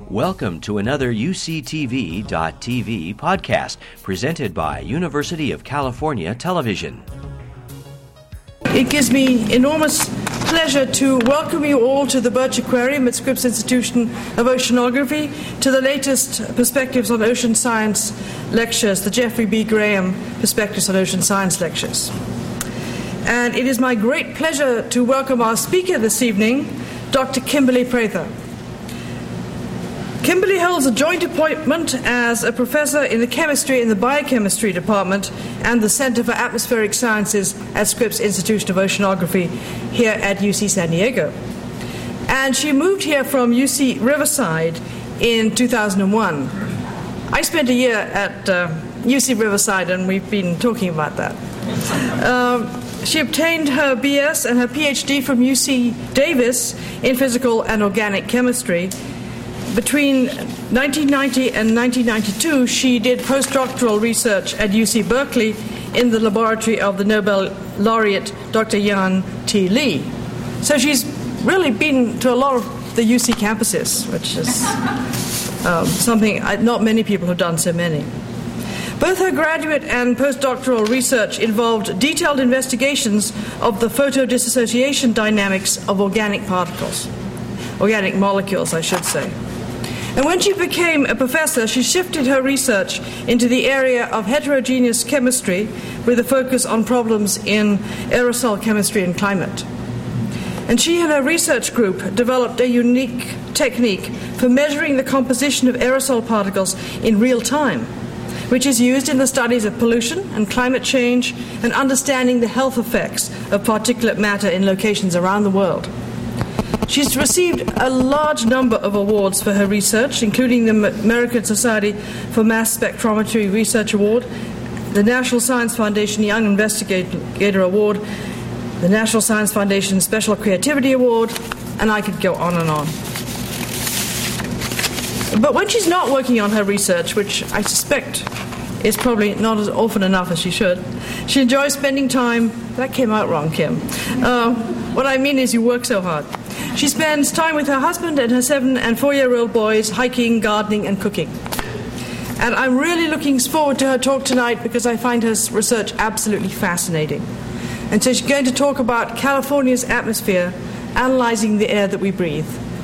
Welcome to another UCTV.tv podcast presented by University of California Television. It gives me enormous pleasure to welcome you all to the Birch Aquarium at Scripps Institution of Oceanography, to the latest Perspectives on Ocean Science lectures, the Jeffrey B. Graham Perspectives on Ocean Science lectures. And it is my great pleasure to welcome our speaker this evening, Dr. Kimberly Prather. Kimberly holds a joint appointment as a professor in the chemistry and the biochemistry department and the Center for Atmospheric Sciences at Scripps Institution of Oceanography here at UC San Diego. And she moved here from UC Riverside in 2001. I spent a year at UC Riverside, and we've been talking about that. She obtained her BS and her PhD from UC Davis in physical and organic chemistry. Between 1990 and 1992, she did postdoctoral research at UC Berkeley in the laboratory of the Nobel laureate Dr. Yan T. Lee. So she's really been to a lot of the UC campuses, which is something not many people have done so many. Both her graduate and postdoctoral research involved detailed investigations of the photodissociation dynamics of organic particles, organic molecules, I should say. And when she became a professor, she shifted her research into the area of heterogeneous chemistry with a focus on problems in aerosol chemistry and climate. And she and her research group developed a unique technique for measuring the composition of aerosol particles in real time, which is used in the studies of pollution and climate change and understanding the health effects of particulate matter in locations around the world. She's received a large number of awards for her research, including the American Society for Mass Spectrometry Research Award, the National Science Foundation Young Investigator Award, the National Science Foundation Special Creativity Award, and I could go on and on. But when she's not working on her research, which I suspect is probably not as often enough as she should, she enjoys spending time... That came out wrong, Kim. What I mean is you work so hard. She spends time with her husband and her 7- and 4-year-old boys, hiking, gardening, and cooking. And I'm really looking forward to her talk tonight because I find her research absolutely fascinating. And so she's going to talk about California's atmosphere, analyzing the air that we breathe.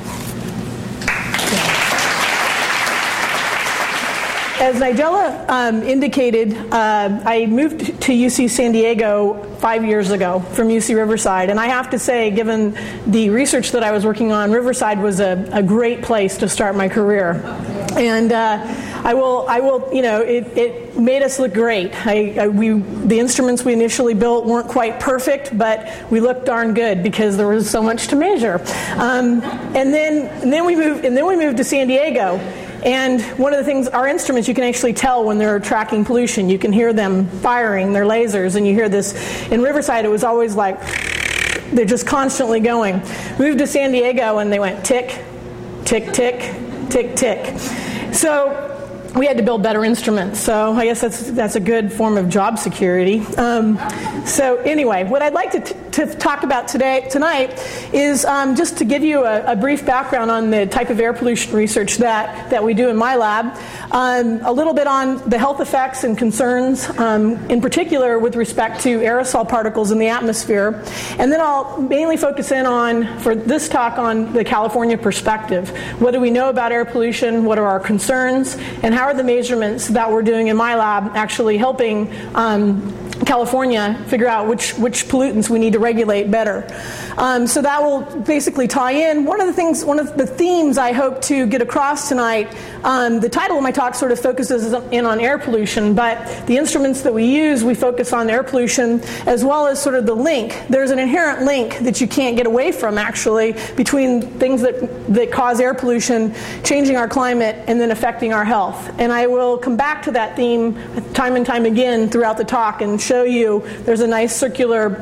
As Nigella indicated, I moved to UC San Diego 5 years ago from UC Riverside, and I have to say, given the research that I was working on, Riverside was a great place to start my career. And I will, you know, it made us look great. The instruments we initially built weren't quite perfect, but we looked darn good because there was so much to measure. And then we moved to San Diego. And one of the things, our instruments, you can actually tell when they're tracking pollution. You can hear them firing their lasers, and you hear this. In Riverside, it was always like, they're just constantly going. Moved to San Diego, and they went tick, tick, tick, tick, tick. So we had to build better instruments. So I guess that's a good form of job security. So anyway, what I'd like to talk about tonight is just to give you a brief background on the type of air pollution research that we do in my lab, a little bit on the health effects and concerns, in particular with respect to aerosol particles in the atmosphere, and then I'll mainly focus in on, for this talk, on the California perspective. What do we know about air pollution? What are our concerns? And how are the measurements that we're doing in my lab actually helping California figure out which pollutants we need to regulate better. So that will basically tie in. One of the themes I hope to get across tonight, the title of my talk sort of focuses in on air pollution, but the instruments that we use, we focus on air pollution as well as sort of the link. There's an inherent link that you can't get away from, actually, between things that cause air pollution, changing our climate, and then affecting our health. And I will come back to that theme time and time again throughout the talk and show you there's a nice circular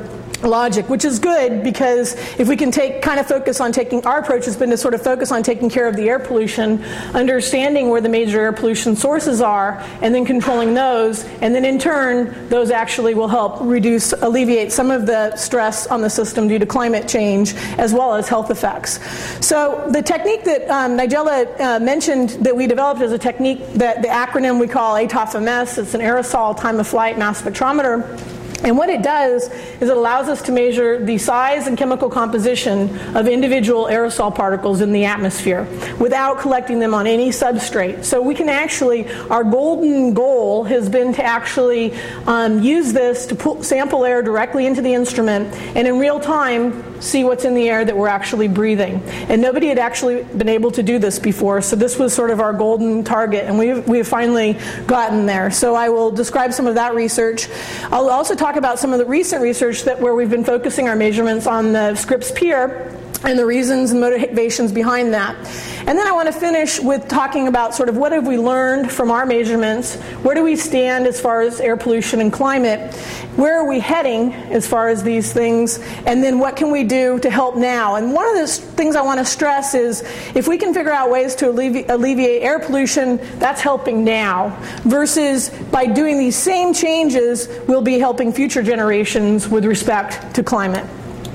logic, which is good because if we can focus on taking, our approach has been to sort of focus on taking care of the air pollution, understanding where the major air pollution sources are, and then controlling those, and then in turn, those actually will help alleviate some of the stress on the system due to climate change, as well as health effects. So the technique that Nigella mentioned that we developed is a technique that the acronym we call ATOF-MS. It's an aerosol time-of-flight mass spectrometer. And what it does is it allows us to measure the size and chemical composition of individual aerosol particles in the atmosphere without collecting them on any substrate. So we can actually, our golden goal has been to actually use this to sample air directly into the instrument and in real time see what's in the air that we're actually breathing. And nobody had actually been able to do this before, so this was sort of our golden target, and we've finally gotten there. So I will describe some of that research. I'll also talk about some of the recent research where we've been focusing our measurements on the Scripps peer and the reasons and motivations behind that. And then I want to finish with talking about sort of what have we learned from our measurements, where do we stand as far as air pollution and climate, where are we heading as far as these things, and then what can we do to help now. And one of the things I want to stress is if we can figure out ways to alleviate air pollution, that's helping now, versus by doing these same changes, we'll be helping future generations with respect to climate.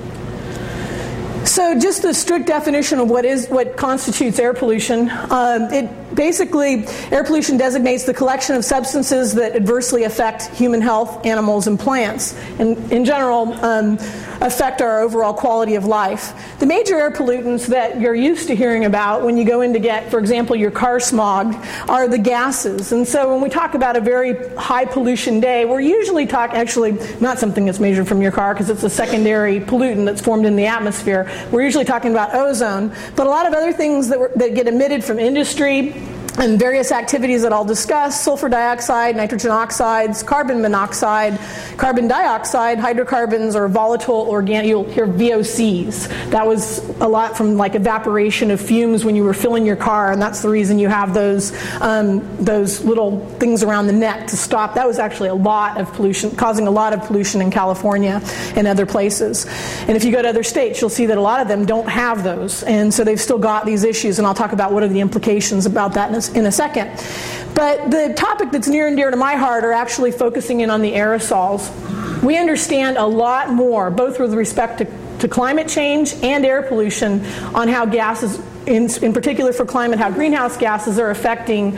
So just a strict definition of what constitutes air pollution. Basically, air pollution designates the collection of substances that adversely affect human health, animals, and plants, and in general affect our overall quality of life. The major air pollutants that you're used to hearing about when you go in to get, for example, your car smogged, are the gases. And so when we talk about a very high pollution day, we're usually talking, actually not something that's measured from your car because it's a secondary pollutant that's formed in the atmosphere. We're usually talking about ozone, but a lot of other things that get emitted from industry and various activities that I'll discuss: sulfur dioxide, nitrogen oxides, carbon monoxide, carbon dioxide, hydrocarbons, or volatile organic. You'll hear VOCs. That was a lot from like evaporation of fumes when you were filling your car, and that's the reason you have those little things around the neck to stop. That was actually a lot of pollution, causing a lot of pollution in California and other places. And if you go to other states, you'll see that a lot of them don't have those, and so they've still got these issues, and I'll talk about what are the implications about that in a second. But the topic that's near and dear to my heart are actually focusing in on the aerosols. We understand a lot more, both with respect to climate change and air pollution, on how gases, in particular for climate, how greenhouse gases are affecting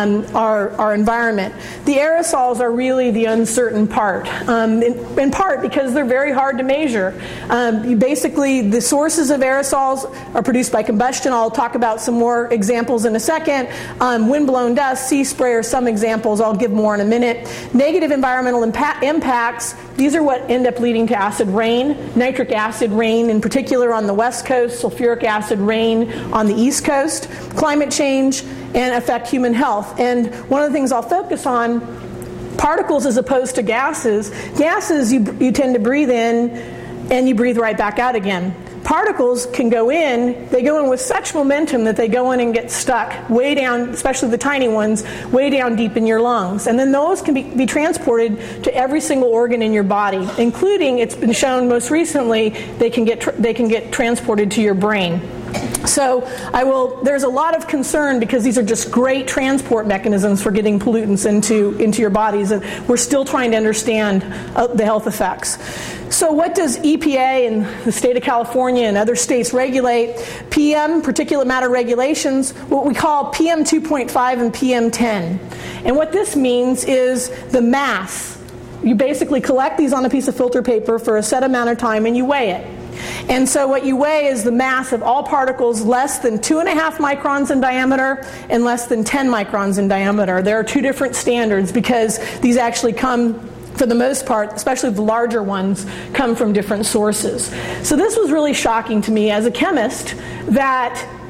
our environment. The aerosols are really the uncertain part, in part because they're very hard to measure. Basically, the sources of aerosols are produced by combustion. I'll talk about some more examples in a second. Windblown dust, sea spray are some examples. I'll give more in a minute. Negative environmental impacts. These are what end up leading to acid rain, nitric acid rain in particular on the West Coast, sulfuric acid rain on the East Coast, climate change, and affect human health. And one of the things I'll focus on, particles as opposed to gases. Gases you tend to breathe in and you breathe right back out again. Particles can go in, they go in with such momentum that they go in and get stuck way down, especially the tiny ones, way down deep in your lungs. And then those can be transported to every single organ in your body, including, it's been shown most recently, they can get transported to your brain. So there's a lot of concern because these are just great transport mechanisms for getting pollutants into your bodies, and we're still trying to understand the health effects. So what does EPA and the state of California and other states regulate? PM, particulate matter regulations, what we call PM 2.5 and PM 10. And what this means is the mass. You basically collect these on a piece of filter paper for a set amount of time and you weigh it. And so what you weigh is the mass of all particles less than 2.5 microns in diameter and less than 10 microns in diameter. There are two different standards because these actually come, for the most part, especially the larger ones, come from different sources. So this was really shocking to me as a chemist, that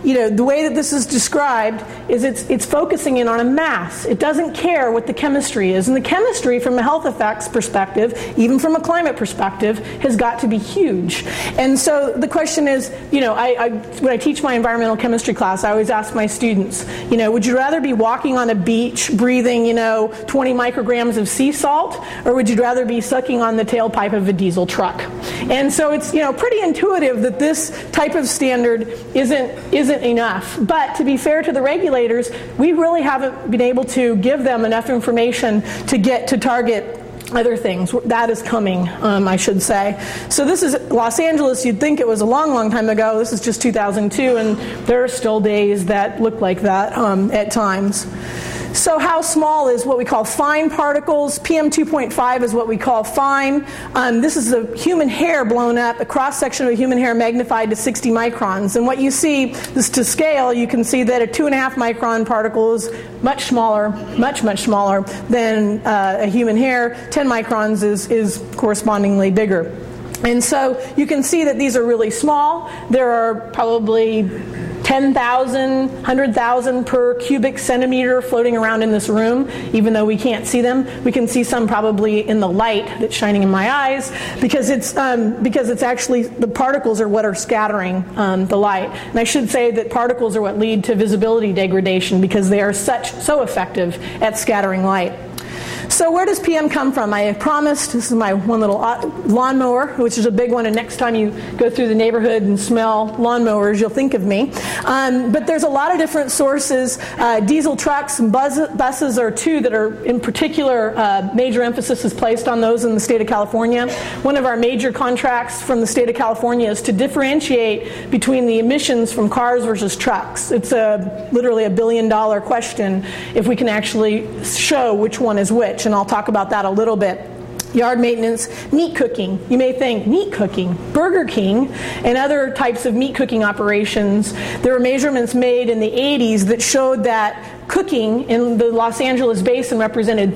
the way that this is described is it's focusing in on a mass. It doesn't care what the chemistry is. And the chemistry, from a health effects perspective, even from a climate perspective, has got to be huge. And so the question is, when I teach my environmental chemistry class, I always ask my students, would you rather be walking on a beach breathing, 20 micrograms of sea salt, or would you rather be sucking on the tailpipe of a diesel truck? And so it's, pretty intuitive that this type of standard isn't enough. But to be fair to the regulators, we really haven't been able to give them enough information to get to target other things. That is coming, I should say. So this is Los Angeles. You'd think it was a long, long time ago. This is just 2002, and there are still days that look like that at times. So how small is what we call fine particles? PM2.5 is what we call fine. This is a human hair blown up, a cross-section of a human hair magnified to 60 microns. And what you see, this to scale, you can see that a 2.5 micron particle is much smaller, much, much smaller than a human hair. 10 microns is correspondingly bigger. And so you can see that these are really small. There are probably 10,000, 100,000 per cubic centimeter floating around in this room, even though we can't see them. We can see some probably in the light that's shining in my eyes, because it's actually the particles are what are scattering the light. And I should say that particles are what lead to visibility degradation, because they are so effective at scattering light. So where does PM come from? I promised, this is my one little lawnmower, which is a big one, and next time you go through the neighborhood and smell lawnmowers, you'll think of me. But there's a lot of different sources. Diesel trucks and buses are two that are in particular, major emphasis is placed on those in the state of California. One of our major contracts from the state of California is to differentiate between the emissions from cars versus trucks. It's literally $1 billion question if we can actually show which one is which. And I'll talk about that a little bit. Yard maintenance, meat cooking. You may think, meat cooking, Burger King, and other types of meat cooking operations. There were measurements made in the 80s that showed that cooking in the Los Angeles basin represented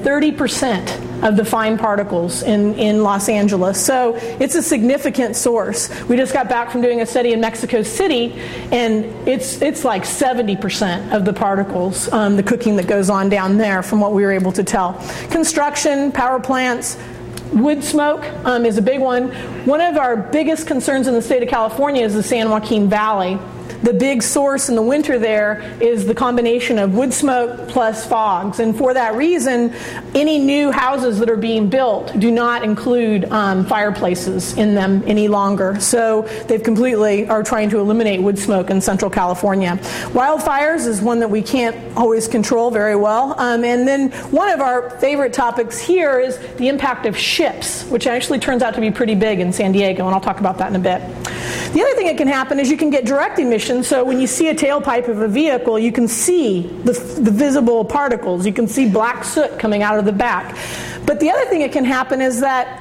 30% of the fine particles in Los Angeles. So it's a significant source. We just got back from doing a study in Mexico City, and it's like 70% of the particles, the cooking that goes on down there, from what we were able to tell. Construction, power plants, wood smoke is a big one. One of our biggest concerns in the state of California is the San Joaquin Valley. The big source in the winter there is the combination of wood smoke plus fogs. And for that reason, any new houses that are being built do not include fireplaces in them any longer. So they've completely are trying to eliminate wood smoke in Central California. Wildfires is one that we can't always control very well. And then one of our favorite topics here is the impact of ships, which actually turns out to be pretty big in San Diego, and I'll talk about that in a bit. The other thing that can happen is you can get direct emissions. So when you see a tailpipe of a vehicle, you can see the visible particles. You can see black soot coming out of the back. But the other thing that can happen is that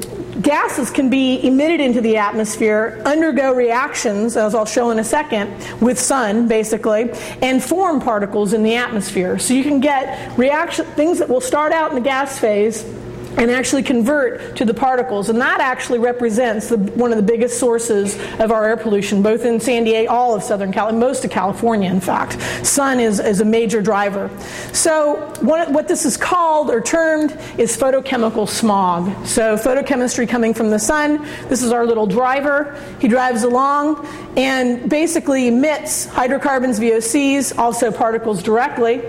gases can be emitted into the atmosphere, undergo reactions, as I'll show in a second, with sun, basically, and form particles in the atmosphere. So you can get things that will start out in the gas phase and actually convert to the particles. And that actually represents one of the biggest sources of our air pollution, both in San Diego, all of Southern California, most of California, in fact. Sun is a major driver. So what this is called or termed is photochemical smog. So photochemistry coming from the sun. This is our little driver. He drives along and basically emits hydrocarbons, VOCs, also particles directly.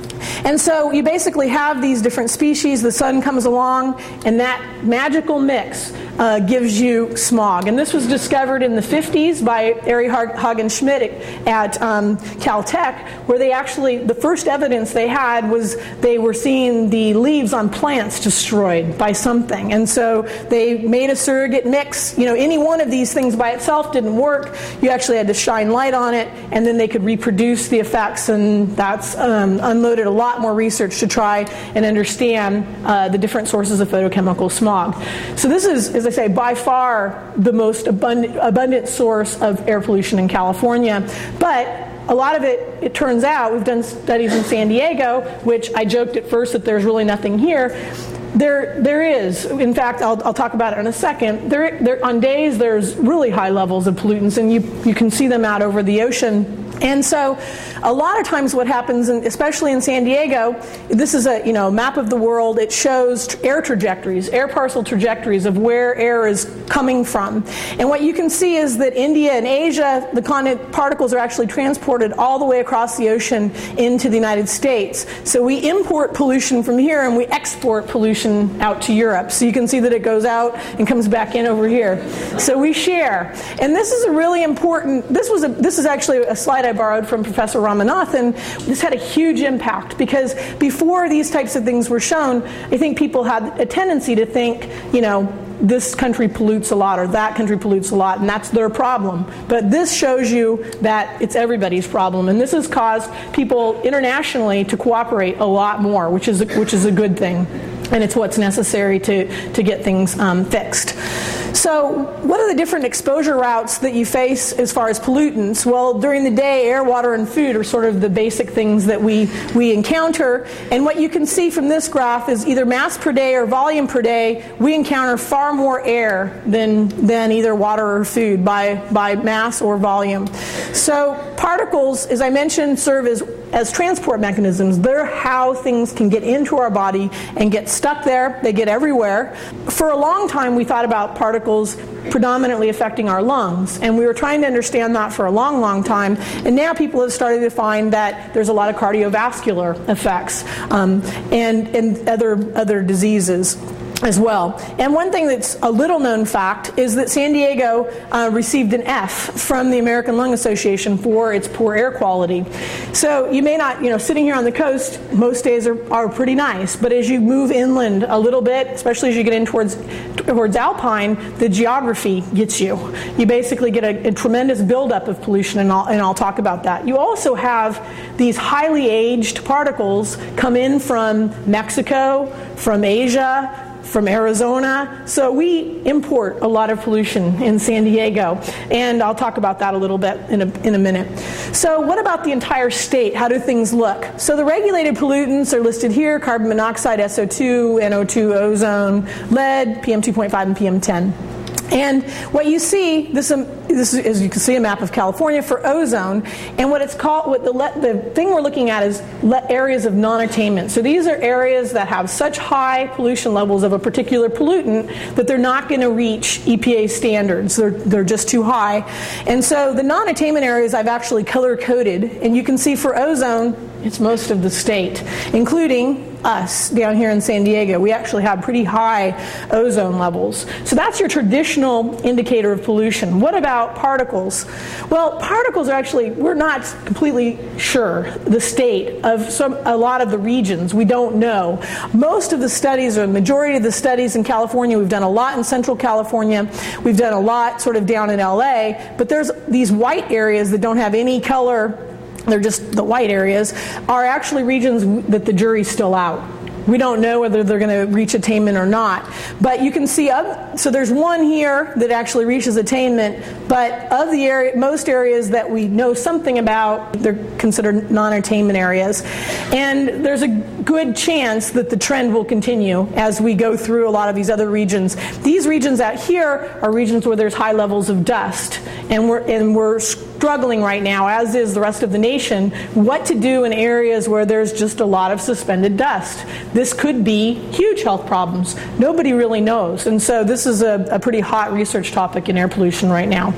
And so you basically have these different species. The sun comes along, and that magical mix gives you smog. And this was discovered in the 50s by Ari Hagen-Schmidt at Caltech, where they actually, the first evidence they had was they were seeing the leaves on plants destroyed by something. And so they made a surrogate mix. Any one of these things by itself didn't work. You actually had to shine light on it, and then they could reproduce the effects, and that's unloaded a lot more research to try and understand the different sources of photochemical smog. So this is, as I say, by far the most abundant source of air pollution in California. But a lot of it turns out, we've done studies in San Diego, which I joked at first that there's really nothing here. There is. In fact, I'll talk about it in a second. There on days there's really high levels of pollutants, and you can see them out over the ocean. And so a lot of times what happens, especially in San Diego, this is a map of the world. It shows air trajectories, air parcel trajectories of where air is coming from. And what you can see is that India and Asia, the continent particles are actually transported all the way across the ocean into the United States. So we import pollution from here and we export pollution out to Europe. So you can see that it goes out and comes back in over here. So we share. And this is a really important, this is actually a slide I borrowed from Professor Ramanathan. This had a huge impact because before these types of things were shown, I think people had a tendency to think, this country pollutes a lot or that country pollutes a lot, and that's their problem. But this shows you that it's everybody's problem, and this has caused people internationally to cooperate a lot more, which is a good thing. And it's what's necessary to get things fixed. So what are the different exposure routes that you face as far as pollutants? Well, during the day, air, water, and food are sort of the basic things that we encounter. And what you can see from this graph is either mass per day or volume per day, we encounter far more air than either water or food by mass or volume. So particles, as I mentioned, serve as transport mechanisms. They're how things can get into our body and get stuck there. They get everywhere. For a long time, we thought about particles predominantly affecting our lungs, and we were trying to understand that for a long, long time. And now people have started to find that there's a lot of cardiovascular effects and other diseases as well. And one thing that's a little known fact is that San Diego received an F from the American Lung Association for its poor air quality. So you may not, sitting here on the coast, most days are pretty nice, but as you move inland a little bit, especially as you get in towards Alpine, the geography gets you. You basically get a tremendous buildup of pollution, and I'll talk about that. You also have these highly aged particles come in from Mexico, from Asia, from Arizona. So we import a lot of pollution in San Diego, and I'll talk about that a little bit in a minute. So what about the entire state? How do things look? So the regulated pollutants are listed here: carbon monoxide, SO2, NO2, ozone, lead, PM2.5, and PM10. And what you see, this is, as you can see, a map of California for ozone, and what it's called, the thing we're looking at is areas of non-attainment. So these are areas that have such high pollution levels of a particular pollutant that they're not going to reach EPA standards. They're just too high. And so the non-attainment areas I've actually color-coded, and you can see for ozone, it's most of the state, including us down here in San Diego. We actually have pretty high ozone levels. So that's your traditional indicator of pollution. What about particles? Well, particles are actually, we're not completely sure the state of a lot of the regions. We don't know. Most of the studies, or the majority of the studies in California, we've done a lot in Central California. We've done a lot sort of down in LA. But there's these white areas that don't have any color. They're just the white areas, are actually regions that the jury's still out. We don't know whether they're going to reach attainment or not. But you can see, so there's one here that actually reaches attainment, but of the most areas that we know something about, they're considered non-attainment areas. And there's a good chance that the trend will continue as we go through a lot of these other regions. These regions out here are regions where there's high levels of dust. And we're struggling right now, as is the rest of the nation, what to do in areas where there's just a lot of suspended dust. This could be huge health problems. Nobody really knows. And so this is a pretty hot research topic in air pollution right now.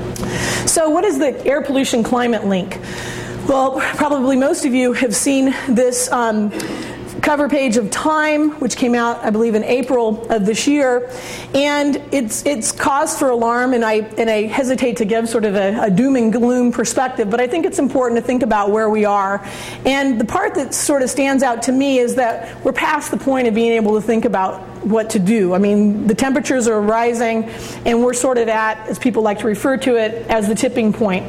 So what is the air pollution climate link? Well, probably most of you have seen this cover page of Time, which came out, I believe, in April of this year, and it's cause for alarm. And I hesitate to give sort of a doom and gloom perspective, but I think it's important to think about where we are. And the part that sort of stands out to me is that we're past the point of being able to think about what to do. I mean, the temperatures are rising, and we're sort of at, as people like to refer to it, as the tipping point.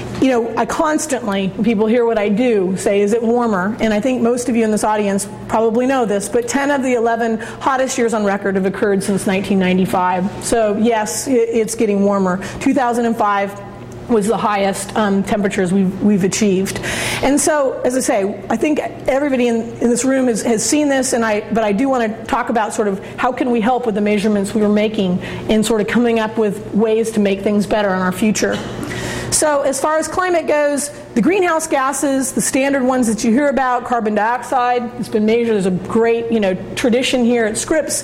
I constantly, when people hear what I do, say, is it warmer? And I think most of you in this audience probably know this, but 10 of the 11 hottest years on record have occurred since 1995. So yes, it's getting warmer. 2005 was the highest temperatures we've achieved. And so, as I say, I think everybody in this room has seen this, but I do want to talk about sort of how can we help with the measurements we were making and sort of coming up with ways to make things better in our future. So as far as climate goes, The greenhouse gases, the standard ones that you hear about, carbon dioxide, it's been measured. There's a great, tradition here at Scripps.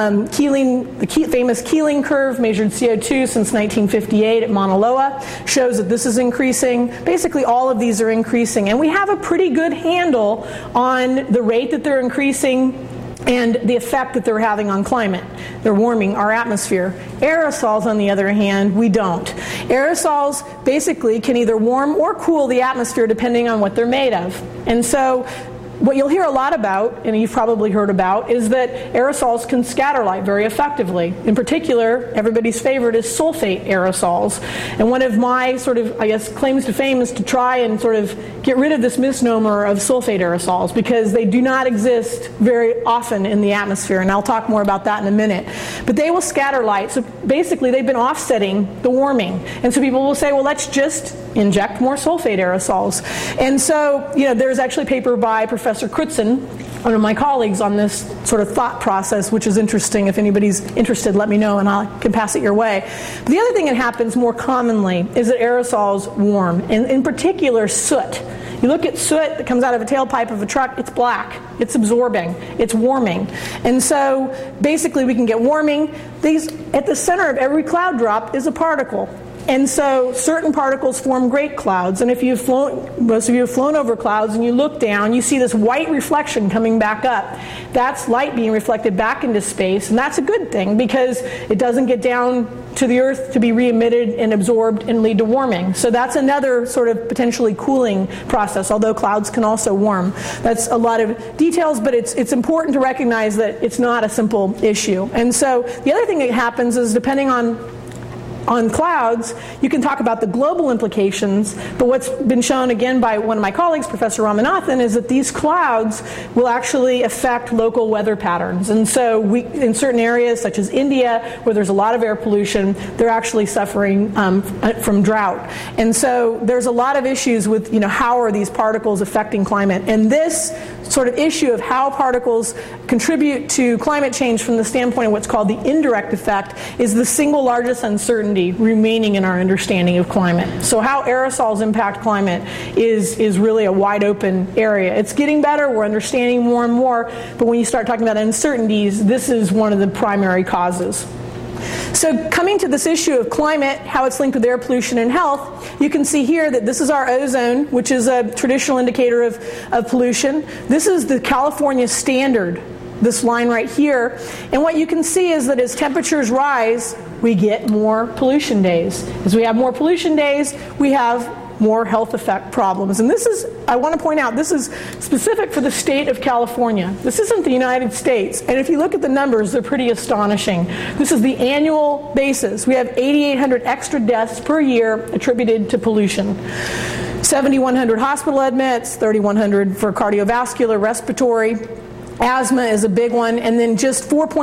The famous Keeling curve measured CO2 since 1958 at Mauna Loa shows that this is increasing. Basically, all of these are increasing, and we have a pretty good handle on the rate that they're increasing and the effect that they're having on climate. They're warming our atmosphere. Aerosols, on the other hand, we don't. Aerosols basically can either warm or cool the atmosphere depending on what they're made of. And so what you'll hear a lot about, and you've probably heard about, is that aerosols can scatter light very effectively. In particular, everybody's favorite is sulfate aerosols. And one of my claims to fame is to try and sort of get rid of this misnomer of sulfate aerosols, because they do not exist very often in the atmosphere, and I'll talk more about that in a minute. But they will scatter light, so basically they've been offsetting the warming. And so people will say, well, let's just inject more sulfate aerosols. And so, there's actually a paper by Professor Crutzen, one of my colleagues, on this sort of thought process, which is interesting. If anybody's interested, let me know and I can pass it your way. But the other thing that happens more commonly is that aerosols warm, and in particular soot. You look at soot that comes out of a tailpipe of a truck, it's black, it's absorbing, it's warming. And so basically we can get warming. At the center of every cloud drop is a particle. And so certain particles form great clouds. And if most of you have flown over clouds and you look down, you see this white reflection coming back up. That's light being reflected back into space. And that's a good thing, because it doesn't get down to the Earth to be re-emitted and absorbed and lead to warming. So that's another sort of potentially cooling process, although clouds can also warm. That's a lot of details, but it's important to recognize that it's not a simple issue. And so the other thing that happens is, depending on clouds, you can talk about the global implications, but what's been shown again by one of my colleagues, Professor Ramanathan, is that these clouds will actually affect local weather patterns. And so in certain areas, such as India, where there's a lot of air pollution, they're actually suffering from drought. And so there's a lot of issues with, how are these particles affecting climate? And this sort of issue of how particles contribute to climate change from the standpoint of what's called the indirect effect is the single largest uncertainty remaining in our understanding of climate. So how aerosols impact climate is really a wide open area. It's getting better, we're understanding more and more, but when you start talking about uncertainties, this is one of the primary causes. So coming to this issue of climate, how it's linked with air pollution and health, you can see here that this is our ozone, which is a traditional indicator of pollution. This is the California standard, this line right here. And what you can see is that as temperatures rise, we get more pollution days. As we have more pollution days, we have more health effect problems. And this is, I want to point out, this is specific for the state of California. This isn't the United States. And if you look at the numbers, they're pretty astonishing. This is the annual basis. We have 8,800 extra deaths per year attributed to pollution. 7,100 hospital admits, 3,100 for cardiovascular, respiratory. Asthma is a big one, and then just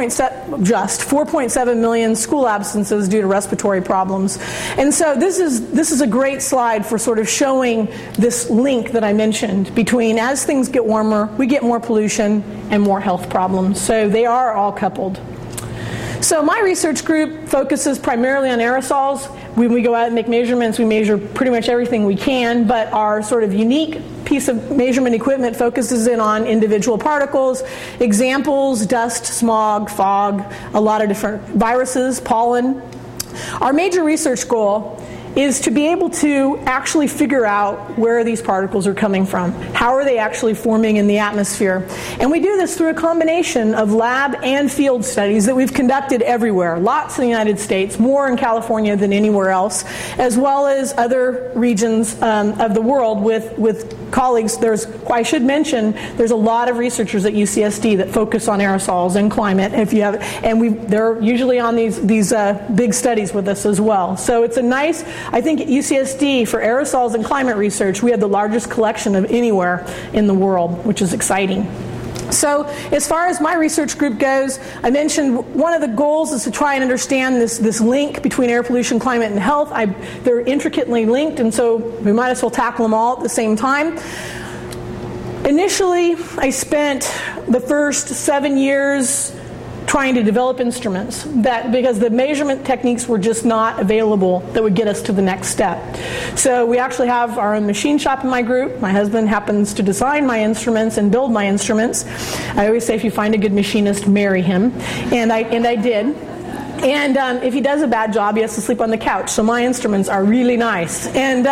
4.7 million school absences due to respiratory problems. And so this is a great slide for sort of showing this link that I mentioned between, as things get warmer, we get more pollution and more health problems. So they are all coupled. So my research group focuses primarily on aerosols. When we go out and make measurements, we measure pretty much everything we can, but our sort of unique piece of measurement equipment focuses in on individual particles, examples, dust, smog, fog, a lot of different viruses, pollen. Our major research goal is to be able to actually figure out where these particles are coming from. How are they actually forming in the atmosphere? And we do this through a combination of lab and field studies that we've conducted everywhere. Lots in the United States, more in California than anywhere else, as well as other regions of the world with colleagues. I should mention, there's a lot of researchers at UCSD that focus on aerosols and climate. They're usually on these big studies with us as well. So it's a nice, I think at UCSD, for aerosols and climate research, we have the largest collection of anywhere in the world, which is exciting. So as far as my research group goes, I mentioned one of the goals is to try and understand this link between air pollution, climate, and health. They're intricately linked, and so we might as well tackle them all at the same time. Initially, I spent the first 7 years trying to develop instruments because the measurement techniques were just not available that would get us to the next step. So we actually have our own machine shop in my group. My husband happens to design my instruments and build my instruments. I always say if you find a good machinist, marry him. And I did. And if he does a bad job, he has to sleep on the couch. So my instruments are really nice. And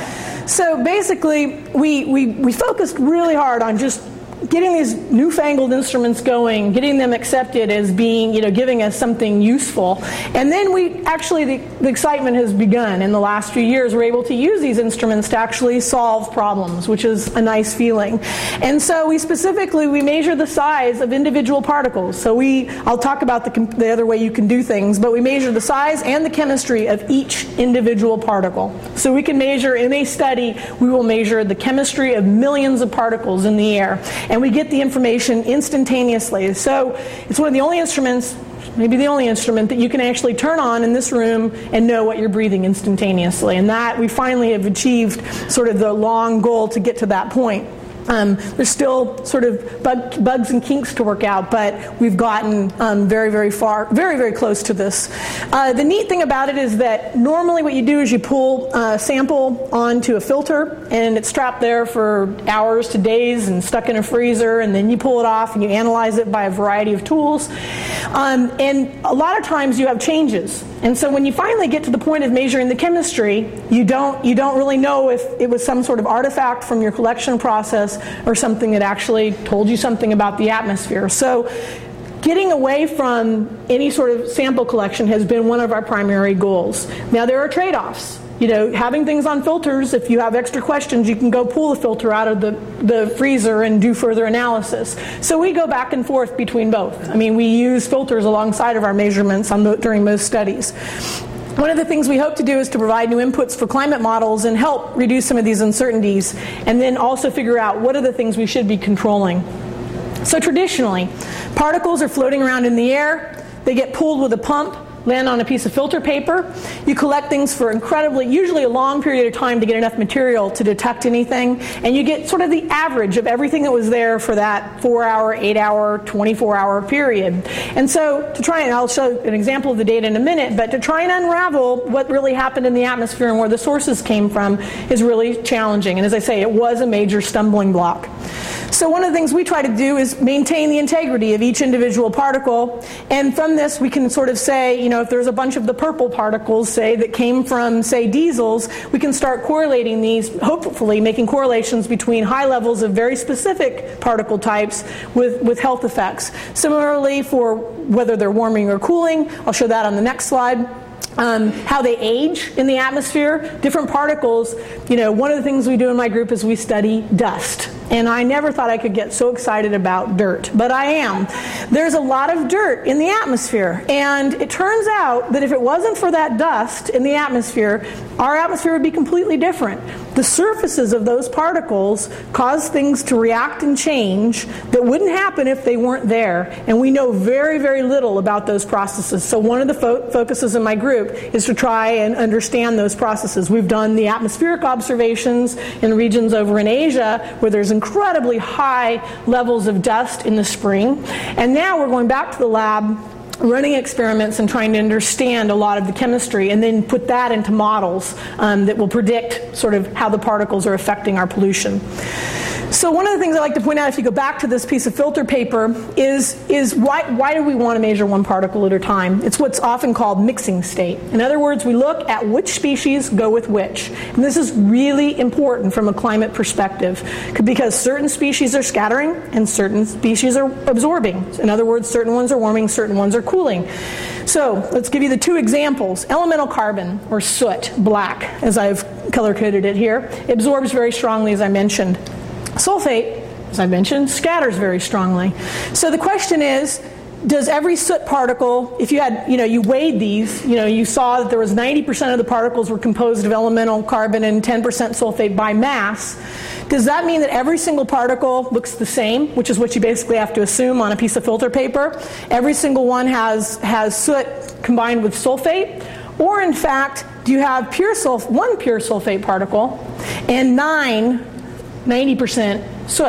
so basically, we focused really hard on just getting these newfangled instruments going, getting them accepted as being, giving us something useful. And then the excitement has begun in the last few years. We're able to use these instruments to actually solve problems, which is a nice feeling. And so we measure the size of individual particles. So I'll talk about the other way you can do things, but we measure the size and the chemistry of each individual particle. So we can measure, in a study, we will measure the chemistry of millions of particles in the air. And we get the information instantaneously. So it's one of the only instruments, maybe the only instrument, that you can actually turn on in this room and know what you're breathing instantaneously. And that we finally have achieved sort of the long goal to get to that point. There's still sort of bugs and kinks to work out, but we've gotten very, very far, very, very close to this. The neat thing about it is that normally what you do is you pull a sample onto a filter, and it's trapped there for hours to days and stuck in a freezer, and then you pull it off and you analyze it by a variety of tools. And a lot of times you have changes. And so when you finally get to the point of measuring the chemistry, you don't really know if it was some sort of artifact from your collection process or something that actually told you something about the atmosphere. So getting away from any sort of sample collection has been one of our primary goals. Now there are trade-offs. Having things on filters, if you have extra questions, you can go pull the filter out of the freezer and do further analysis. So we go back and forth between both. We use filters alongside of our measurements during most studies. One of the things we hope to do is to provide new inputs for climate models and help reduce some of these uncertainties, and then also figure out what are the things we should be controlling. So traditionally, particles are floating around in the air. They get pulled with a pump, land on a piece of filter paper. You collect things for usually a long period of time to get enough material to detect anything, and you get sort of the average of everything that was there for that 4-hour, 8-hour, 24-hour period. And so and I'll show an example of the data in a minute, but to try and unravel what really happened in the atmosphere and where the sources came from is really challenging. And as I say, it was a major stumbling block. So one of the things we try to do is maintain the integrity of each individual particle, and from this we can sort of say, if there's a bunch of the purple particles, say, that came from, say, diesels, we can start correlating these, hopefully making correlations between high levels of very specific particle types with health effects. Similarly, for whether they're warming or cooling, I'll show that on the next slide. How they age in the atmosphere, different particles. One of the things we do in my group is we study dust. And I never thought I could get so excited about dirt, but I am. There's a lot of dirt in the atmosphere, and it turns out that if it wasn't for that dust in the atmosphere, our atmosphere would be completely different. The surfaces of those particles cause things to react and change that wouldn't happen if they weren't there, and we know very, very little about those processes. So one of the focuses in my group is to try and understand those processes. We've done the atmospheric observations in regions over in Asia where there's incredibly high levels of dust in the spring, and now we're going back to the lab, running experiments and trying to understand a lot of the chemistry and then put that into models that will predict sort of how the particles are affecting our pollution. So one of the things I like to point out, if you go back to this piece of filter paper, is why do we want to measure one particle at a time? It's what's often called mixing state. In other words, we look at which species go with which. And this is really important from a climate perspective, because certain species are scattering and certain species are absorbing. In other words, certain ones are warming, certain ones are cooling. So let's give you the two examples. Elemental carbon, or soot, black, as I've color-coded it here, absorbs very strongly, as I mentioned. Sulfate, as I mentioned, scatters very strongly. So the question is, does every soot particle, if you had, you weighed these, you saw that there was 90% of the particles were composed of elemental carbon and 10% sulfate by mass. Does that mean that every single particle looks the same, which is what you basically have to assume on a piece of filter paper? Every single one has soot combined with sulfate? Or in fact, do you have one pure sulfate particle and 90% soot?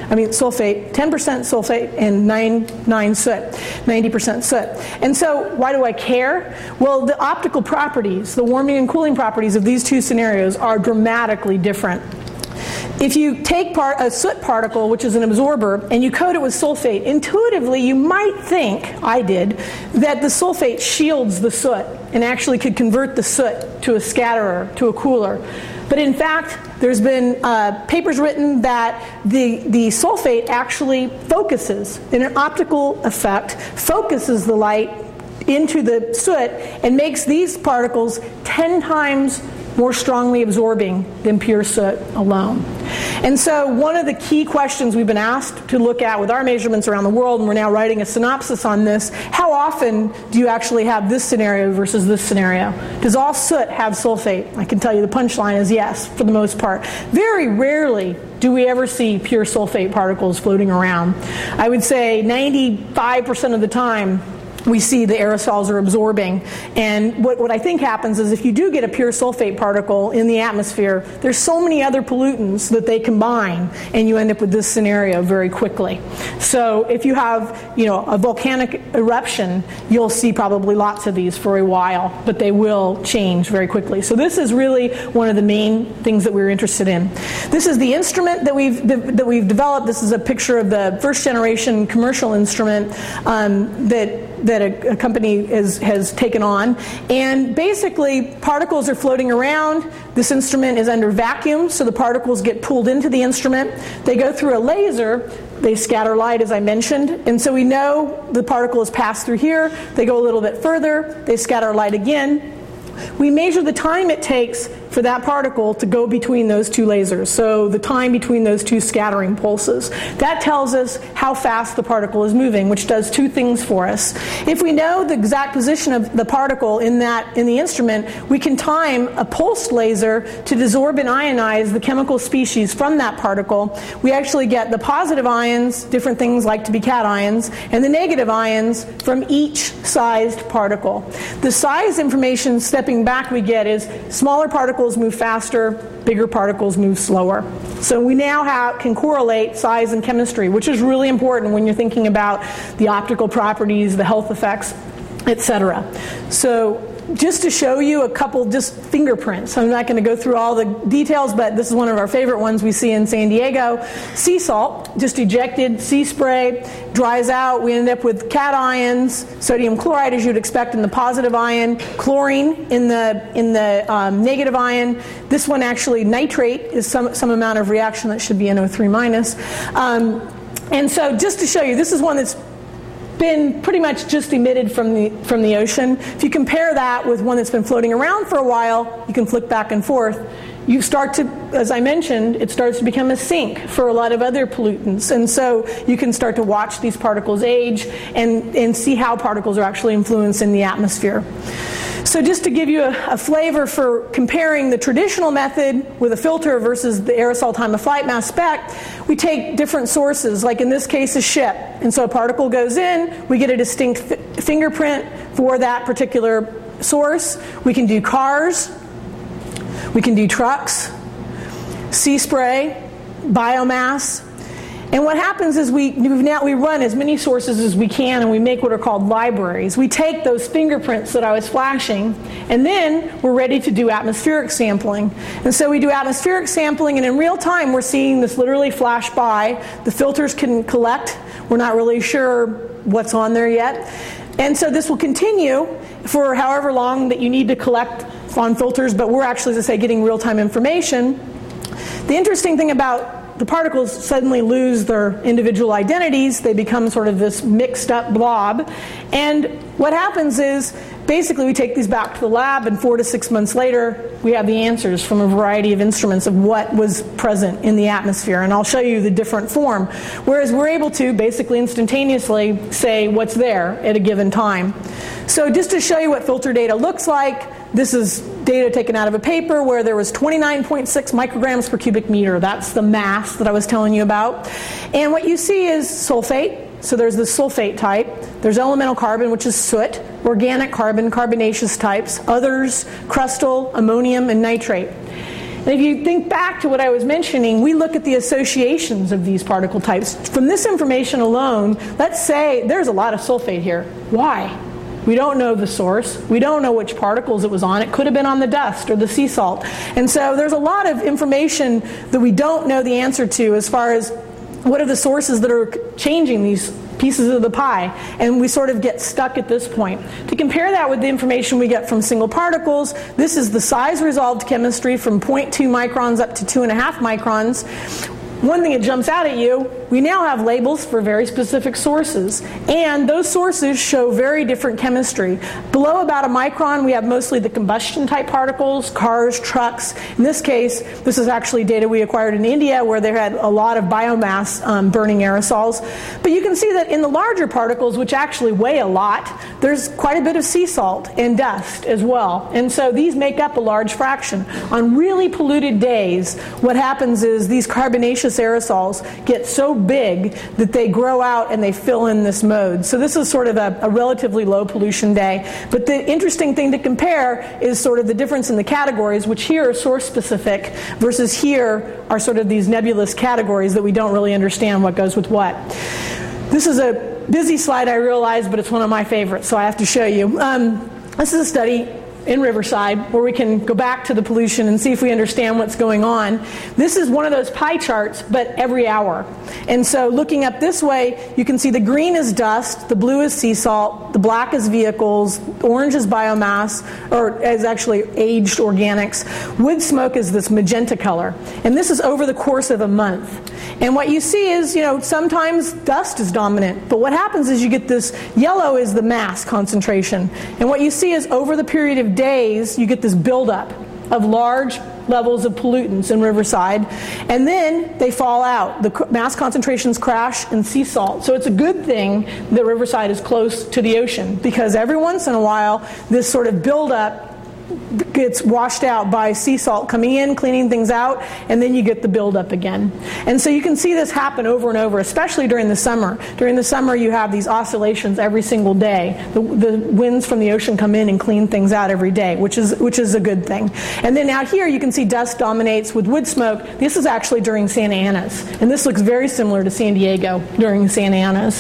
sulfate, 10% sulfate, and 9 soot, 90% soot. And so why do I care? Well, the optical properties, the warming and cooling properties of these two scenarios are dramatically different. If you take a soot particle, which is an absorber, and you coat it with sulfate, intuitively you might think, I did, that the sulfate shields the soot and actually could convert the soot to a scatterer, to a cooler. But in fact, there's been papers written that the sulfate actually focuses, in an optical effect, focuses the light into the soot and makes these particles 10 times more strongly absorbing than pure soot alone. And so one of the key questions we've been asked to look at with our measurements around the world, and we're now writing a synopsis on this, how often do you actually have this scenario versus this scenario? Does all soot have sulfate? I can tell you the punchline is yes, for the most part. Very rarely do we ever see pure sulfate particles floating around. I would say 95% of the time, we see the aerosols are absorbing. And what I think happens is if you do get a pure sulfate particle in the atmosphere, there's so many other pollutants that they combine, and you end up with this scenario very quickly. So if you have, a volcanic eruption, you'll see probably lots of these for a while, but they will change very quickly. So this is really one of the main things that we're interested in. This is the instrument that we've developed. This is a picture of the first generation commercial instrument that a company has taken on. And basically, particles are floating around. This instrument is under vacuum, so the particles get pulled into the instrument. They go through a laser. They scatter light, as I mentioned. And so we know the particle has passed through here. They go a little bit further. They scatter light again. We measure the time it takes for that particle to go between those two lasers, so the time between those two scattering pulses. That tells us how fast the particle is moving, which does two things for us. If we know the exact position of the particle in the instrument, we can time a pulsed laser to desorb and ionize the chemical species from that particle. We actually get the positive ions, different things like to be cations, and the negative ions from each sized particle. The size information, stepping back, we get is smaller particles move faster, bigger particles move slower. So we now can correlate size and chemistry, which is really important when you're thinking about the optical properties, the health effects, etc. So just to show you a couple just fingerprints. I'm not going to go through all the details, but this is one of our favorite ones we see in San Diego. Sea salt, just ejected sea spray, dries out. We end up with cations, sodium chloride as you'd expect in the positive ion, chlorine in the negative ion. This one actually, nitrate, is some amount of reaction that should be NO3 minus. And so just to show you, this is one that's been pretty much just emitted from the ocean. If you compare that with one that's been floating around for a while, you can flick back and forth. You start to, as I mentioned, it starts to become a sink for a lot of other pollutants. And so you can start to watch these particles age and see how particles are actually influencing the atmosphere. So just to give you a flavor for comparing the traditional method with a filter versus the aerosol time of flight mass spec, we take different sources, like in this case a ship. And so a particle goes in, we get a distinct fingerprint for that particular source. We can do cars, we can do trucks, sea spray, biomass. And what happens is we run as many sources as we can, and we make what are called libraries. We take those fingerprints that I was flashing, and then we're ready to do atmospheric sampling. And so we do atmospheric sampling, and in real time we're seeing this literally flash by. The filters can collect. We're not really sure what's on there yet. And so this will continue for however long that you need to collect on filters, but we're actually, as I say, getting real-time information. The interesting thing about the particles suddenly lose their individual identities. They become sort of this mixed up blob. And what happens is basically we take these back to the lab, and 4 to 6 months later we have the answers from a variety of instruments of what was present in the atmosphere. And I'll show you the different form. Whereas we're able to basically instantaneously say what's there at a given time. So just to show you what filter data looks like, this is data taken out of a paper where there was 29.6 micrograms per cubic meter. That's the mass that I was telling you about. And what you see is sulfate. So there's the sulfate type. There's elemental carbon, which is soot, organic carbon, carbonaceous types, others, crustal, ammonium, and nitrate. And if you think back to what I was mentioning, we look at the associations of these particle types. From this information alone, let's say there's a lot of sulfate here. Why? We don't know the source. We don't know which particles it was on. It could have been on the dust or the sea salt. And so there's a lot of information that we don't know the answer to as far as what are the sources that are changing these pieces of the pie, and we sort of get stuck at this point. To compare that with the information we get from single particles, this is the size-resolved chemistry from 0.2 microns up to 2.5 microns. One thing that jumps out at you, we now have labels for very specific sources, and those sources show very different chemistry. Below about a micron, we have mostly the combustion-type particles, cars, trucks. In this case, this is actually data we acquired in India, where they had a lot of biomass burning aerosols. But you can see that in the larger particles, which actually weigh a lot, there's quite a bit of sea salt and dust as well. And so these make up a large fraction. On really polluted days, what happens is these carbonaceous aerosols get so big that they grow out and they fill in this mode. So this is sort of a relatively low pollution day. But the interesting thing to compare is sort of the difference in the categories, which here are source specific versus here are sort of these nebulous categories that we don't really understand what goes with what. This is a busy slide, I realize, but it's one of my favorites, so I have to show you. This is a study in Riverside where we can go back to the pollution and see if we understand what's going on. This is one of those pie charts, but every hour. And so looking up this way, you can see the green is dust, the blue is sea salt, the black is vehicles, orange is biomass, or is actually aged organics. Wood smoke is this magenta color. And this is over the course of a month. And what you see is, sometimes dust is dominant. But what happens is you get this yellow is the mass concentration. And what you see is over the period of days, you get this buildup of large levels of pollutants in Riverside. And then they fall out. The mass concentrations crash in sea salt. So it's a good thing that Riverside is close to the ocean, because every once in a while, this sort of buildup gets washed out by sea salt coming in, cleaning things out, and then you get the buildup again. And so you can see this happen over and over, especially during the summer. During the summer, you have these oscillations every single day. The winds from the ocean come in and clean things out every day, which is a good thing. And then out here, you can see dust dominates with wood smoke. This is actually during Santa Ana's, and this looks very similar to San Diego during Santa Ana's.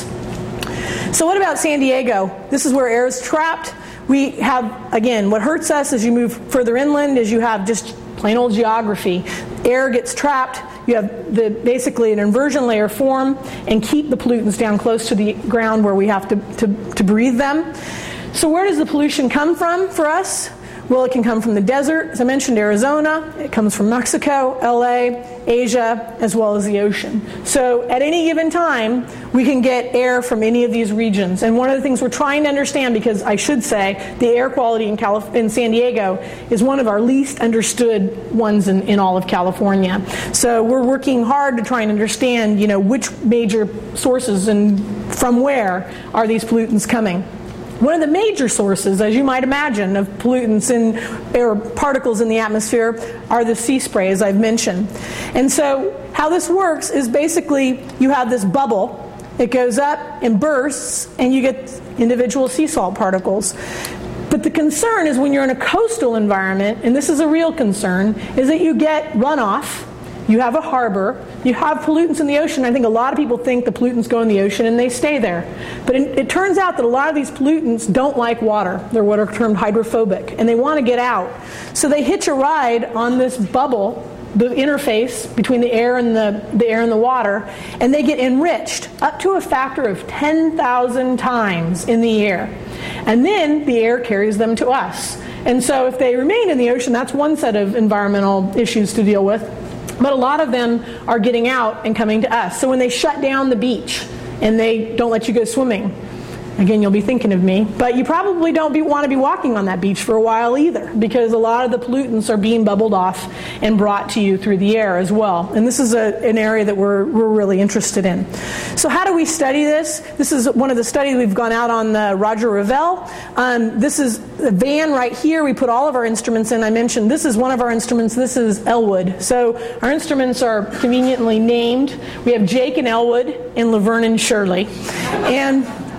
So what about San Diego? This is where air is trapped. We have, again, what hurts us as you move further inland is you have just plain old geography. Air gets trapped. You have basically an inversion layer form and keep the pollutants down close to the ground where we have to breathe them. So where does the pollution come from for us? Well, it can come from the desert, as I mentioned, Arizona. It comes from Mexico, LA, Asia, as well as the ocean. So at any given time, we can get air from any of these regions. And one of the things we're trying to understand, because I should say the air quality in San Diego is one of our least understood ones in all of California. So we're working hard to try and understand, which major sources and from where are these pollutants coming. One of the major sources, as you might imagine, of pollutants or particles in the atmosphere are the sea spray, as I've mentioned. And so how this works is basically you have this bubble. It goes up and bursts, and you get individual sea salt particles. But the concern is when you're in a coastal environment, and this is a real concern, is that you get runoff. You have a harbor. You have pollutants in the ocean. I think a lot of people think the pollutants go in the ocean and they stay there. But it turns out that a lot of these pollutants don't like water. They're what are termed hydrophobic, and they want to get out. So they hitch a ride on this bubble, the interface between the air and the water, and they get enriched up to a factor of 10,000 times in the air. And then the air carries them to us. And so if they remain in the ocean, that's one set of environmental issues to deal with. But a lot of them are getting out and coming to us. So when they shut down the beach and they don't let you go swimming, again, you'll be thinking of me, but you probably don't want to be walking on that beach for a while either, because a lot of the pollutants are being bubbled off and brought to you through the air as well. And this is an area that we're really interested in. So how do we study this? This is one of the studies we've gone out on the Roger Revelle. This is a van right here. We put all of our instruments in. I mentioned this is one of our instruments. This is Elwood. So our instruments are conveniently named. We have Jake and Elwood and Laverne and Shirley. And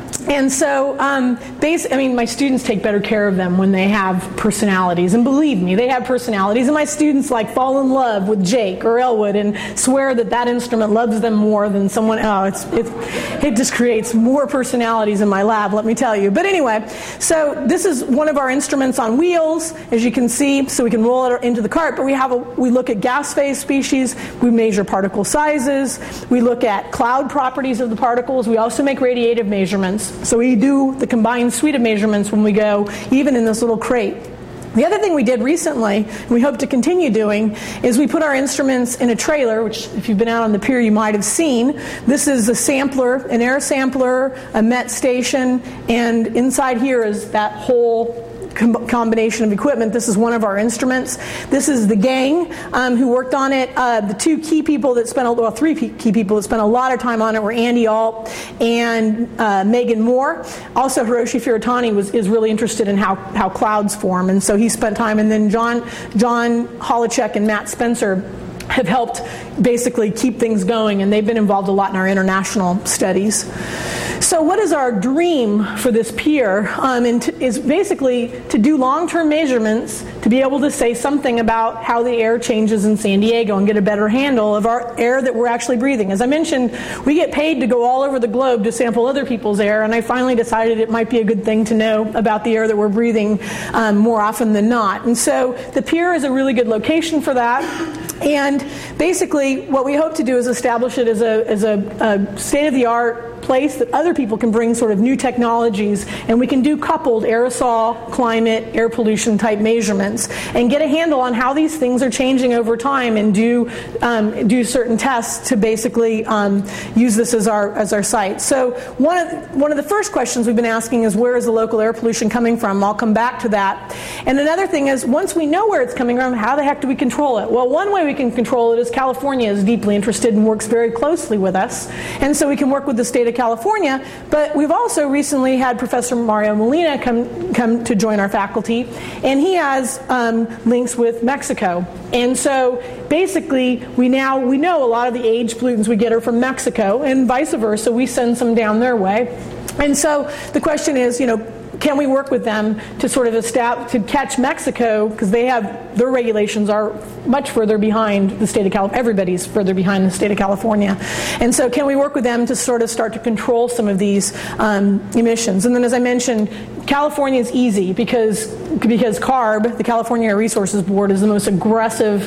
And so, my students take better care of them when they have personalities. And believe me, they have personalities. And my students fall in love with Jake or Elwood and swear that instrument loves them more than someone else. It just creates more personalities in my lab, let me tell you. But anyway, so this is one of our instruments on wheels, as you can see, so we can roll it into the cart. But we look at gas phase species. We measure particle sizes. We look at cloud properties of the particles. We also make radiative measurements. So we do the combined suite of measurements when we go even in this little crate. The other thing we did recently, and we hope to continue doing, is we put our instruments in a trailer, which if you've been out on the pier you might have seen. This is a sampler, an air sampler, a MET station, and inside here is that whole combination of equipment. This is one of our instruments. This is the gang who worked on it. The three key people that spent a lot of time on it were Andy Alt and Megan Moore. Also, Hiroshi Firotani is really interested in how clouds form, and so he spent time. And then John Holacek and Matt Spencer have helped basically keep things going, and they've been involved a lot in our international studies. So what is our dream for this pier? Is basically to do long-term measurements to be able to say something about how the air changes in San Diego and get a better handle of our air that we're actually breathing. As I mentioned, we get paid to go all over the globe to sample other people's air, and I finally decided it might be a good thing to know about the air that we're breathing more often than not. And so the pier is a really good location for that. And basically what we hope to do is establish it as a state-of-the-art place that other people can bring sort of new technologies, and we can do coupled aerosol, climate, air pollution type measurements and get a handle on how these things are changing over time, and do certain tests to basically use this as our site. So one of the first questions we've been asking is, where is the local air pollution coming from? I'll come back to that. And another thing is, once we know where it's coming from, how the heck do we control it? Well, one way we can control it is California is deeply interested and works very closely with us, and so we can work with the state of California. But we've also recently had Professor Mario Molina come to join our faculty, and he has links with Mexico. And so basically we know a lot of the age pollutants we get are from Mexico, and vice versa. We send some down their way. And so the question is, can we work with them to sort of to catch Mexico, because their regulations are much further behind the state of California. Everybody's further behind the state of California. And so can we work with them to sort of start to control some of these emissions? And then, as I mentioned, California is easy because CARB, the California Air Resources Board, is the most aggressive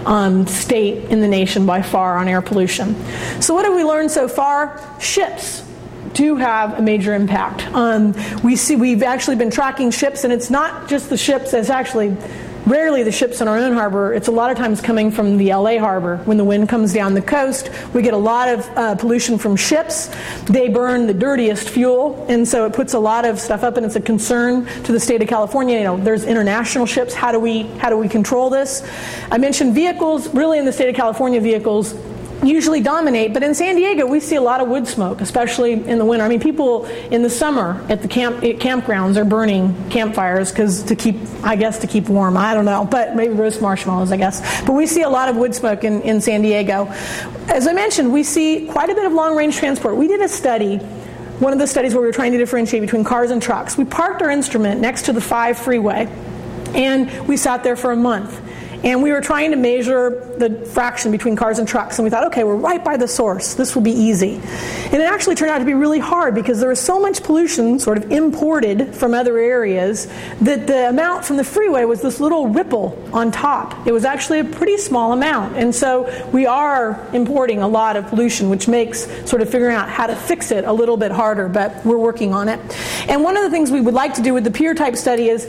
state in the nation by far on air pollution. So what have we learned so far? Ships do have a major impact. We've actually been tracking ships, and it's not just the ships. It's actually rarely the ships in our own harbor. It's a lot of times coming from the LA harbor. When the wind comes down the coast, we get a lot of pollution from ships. They burn the dirtiest fuel, and so it puts a lot of stuff up, and it's a concern to the state of California. There's international ships. How do we control this? I mentioned vehicles. Really, in the state of California, vehicles usually dominate, but in San Diego we see a lot of wood smoke, especially in the winter. I mean, people in the summer at the campgrounds are burning campfires to keep warm. I don't know, but maybe roast marshmallows, I guess. But we see a lot of wood smoke in San Diego. As I mentioned, we see quite a bit of long-range transport. We did a study, one of the studies where we were trying to differentiate between cars and trucks. We parked our instrument next to the 5 freeway, and we sat there for a month. And we were trying to measure the fraction between cars and trucks. And we thought, okay, we're right by the source. This will be easy. And it actually turned out to be really hard because there was so much pollution sort of imported from other areas that the amount from the freeway was this little ripple on top. It was actually a pretty small amount. And so we are importing a lot of pollution, which makes sort of figuring out how to fix it a little bit harder, but we're working on it. And one of the things we would like to do with the peer type study is,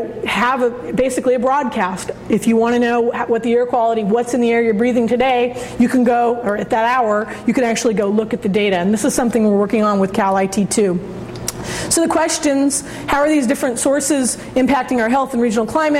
have basically a broadcast. If you want to know what the air quality, what's in the air you're breathing today, you can go, or at that hour, you can actually go look at the data. And this is something we're working on with Cal IT too. So the questions: how are these different sources impacting our health and regional climate?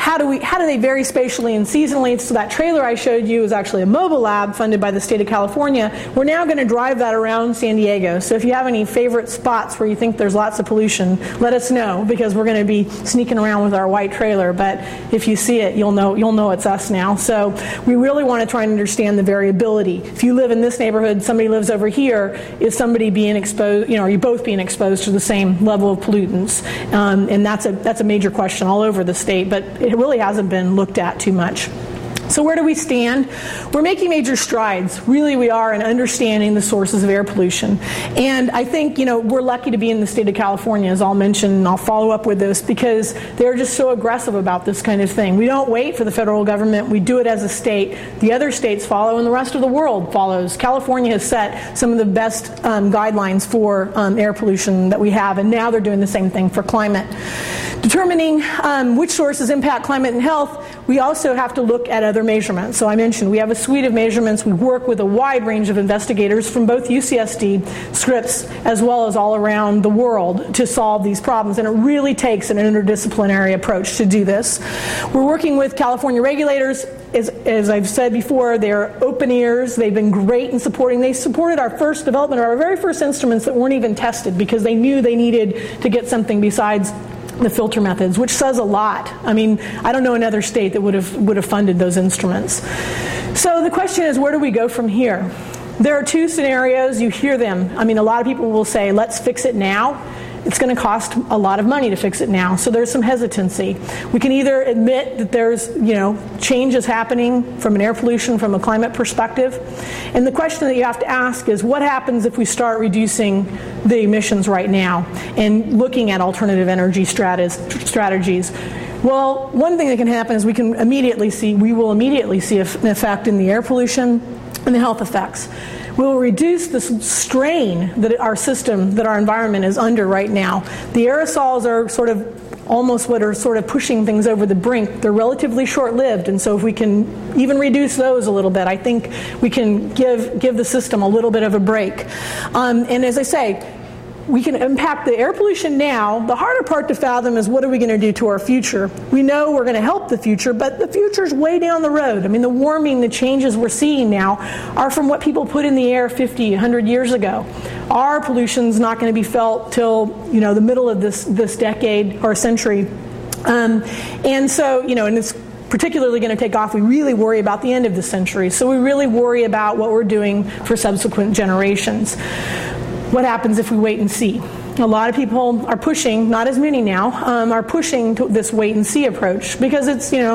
how do they vary spatially and seasonally? So that trailer I showed you is actually a mobile lab funded by the state of California. We're now going to drive that around San Diego. So if you have any favorite spots where you think there's lots of pollution, let us know, because we're going to be sneaking around with our white trailer. But if you see it, you'll know it's us now. So we really want to try and understand the variability. If you live in this neighborhood, somebody lives over here, is somebody being exposed, are you both being exposed to the same level of pollutants? And that's a major question all over the state, but it really hasn't been looked at too much. So where do we stand? We're making major strides. Really, we are in understanding the sources of air pollution. And I think, we're lucky to be in the state of California, as I'll mention, and I'll follow up with this, because they're just so aggressive about this kind of thing. We don't wait for the federal government. We do it as a state. The other states follow, and the rest of the world follows. California has set some of the best guidelines for air pollution that we have, and now they're doing the same thing for climate. Determining which sources impact climate and health, we also have to look at other measurements. So I mentioned we have a suite of measurements. We work with a wide range of investigators from both UCSD, Scripps, as well as all around the world to solve these problems. And it really takes an interdisciplinary approach to do this. We're working with California regulators. As I've said before, they're open ears. They've been great in supporting. They supported our first development of our very first instruments that weren't even tested because they knew they needed to get something besides the filter methods, which says a lot. I mean, I don't know another state that would have funded those instruments. So the question is, where do we go from here? There are two scenarios. You hear them. I mean, a lot of people will say, let's fix it now. It's going to cost a lot of money to fix it now. So there's some hesitancy. We can either admit that there's, change is happening from an air pollution, from a climate perspective. And the question that you have to ask is, what happens if we start reducing the emissions right now and looking at alternative energy strategies? Well, one thing that can happen is we will immediately see an effect in the air pollution and the health effects. We'll reduce the strain that our system, that our environment is under right now. The aerosols are sort of almost what are sort of pushing things over the brink. They're relatively short-lived, and so if we can even reduce those a little bit, I think we can give the system a little bit of a break. And as I say, we can impact the air pollution now. The harder part to fathom is, what are we going to do to our future? We know we're going to help the future, but the future's way down the road. I mean, the warming, the changes we're seeing now are from what people put in the air 50, 100 years ago. Our pollution's not going to be felt till, the middle of this decade or century. And so, and it's particularly going to take off. We really worry about the end of the century. So we really worry about what we're doing for subsequent generations. What happens if we wait and see? A lot of people are pushing, not as many now, are pushing to this wait and see approach because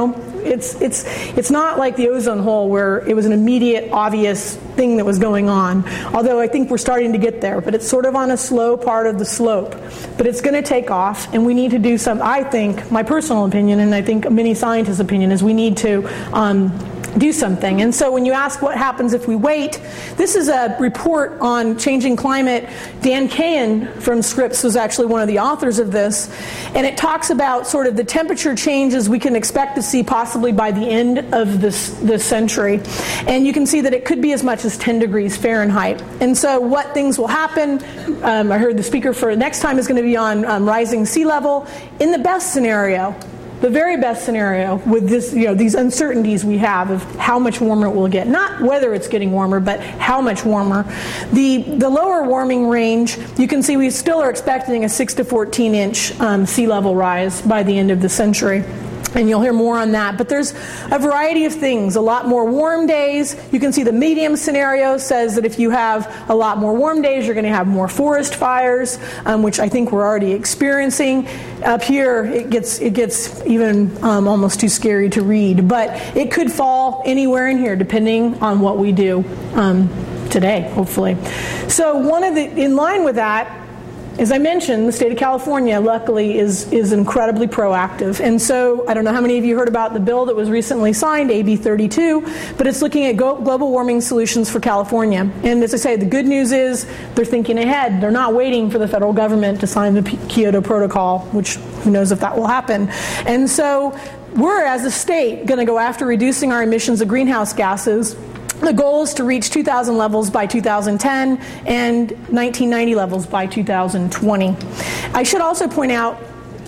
it's not like the ozone hole where it was an immediate, obvious thing that was going on. Although I think we're starting to get there, but it's sort of on a slow part of the slope. But it's going to take off, and we need to do some. I think, my personal opinion, and I think many scientists' opinion, is we need to do something. And so when you ask what happens if we wait, this is a report on changing climate. Dan Cahan from Scripps was actually one of the authors of this, and it talks about sort of the temperature changes we can expect to see possibly by the end of this century. And you can see that it could be as much as 10 degrees Fahrenheit. And so what things will happen, I heard the speaker for next time is going to be on rising sea level. In the best scenario, the very best scenario with this, these uncertainties we have of how much warmer it will get, not whether it's getting warmer, but how much warmer. The lower warming range, you can see we still are expecting a 6 to 14 inch sea level rise by the end of the century. And you'll hear more on that. But there's a variety of things. A lot more warm days. You can see the medium scenario says that if you have a lot more warm days, you're going to have more forest fires, which I think we're already experiencing. Up here, it gets even almost too scary to read. But it could fall anywhere in here, depending on what we do today, hopefully. So in line with that, as I mentioned, the state of California, luckily, is incredibly proactive. And so I don't know how many of you heard about the bill that was recently signed, AB 32, but it's looking at global warming solutions for California. And as I say, the good news is they're thinking ahead. They're not waiting for the federal government to sign the Kyoto Protocol, which who knows if that will happen. And so we're, as a state, going to go after reducing our emissions of greenhouse gases. The goal is to reach 2000 levels by 2010 and 1990 levels by 2020. I should also point out,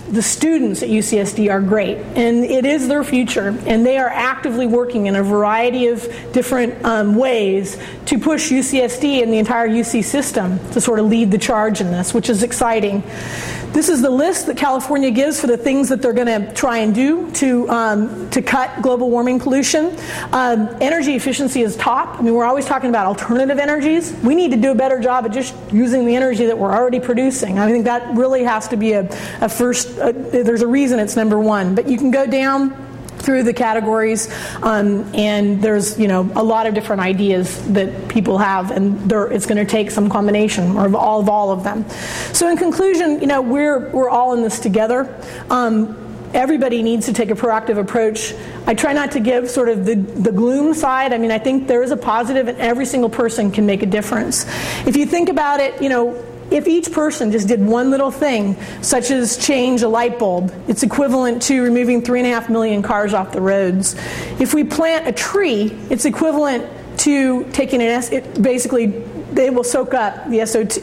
the students at UCSD are great, and it is their future, and they are actively working in a variety of different ways to push UCSD and the entire UC system to sort of lead the charge in this, which is exciting. This is the list that California gives for the things that they're going to try and do to cut global warming pollution. Energy efficiency is top. I mean, we're always talking about alternative energies. We need to do a better job at just using the energy that we're already producing. I think that really has to be a first. There's a reason it's number one. But you can go down through the categories, and there's a lot of different ideas that people have, and it's going to take some combination of all of them. So in conclusion, we're all in this together. Everybody needs to take a proactive approach. I try not to give sort of the gloom side. I mean, I think there is a positive, and every single person can make a difference. If you think about it, if each person just did one little thing, such as change a light bulb, it's equivalent to removing 3.5 million cars off the roads. If we plant a tree, it's equivalent to taking basically they will soak up the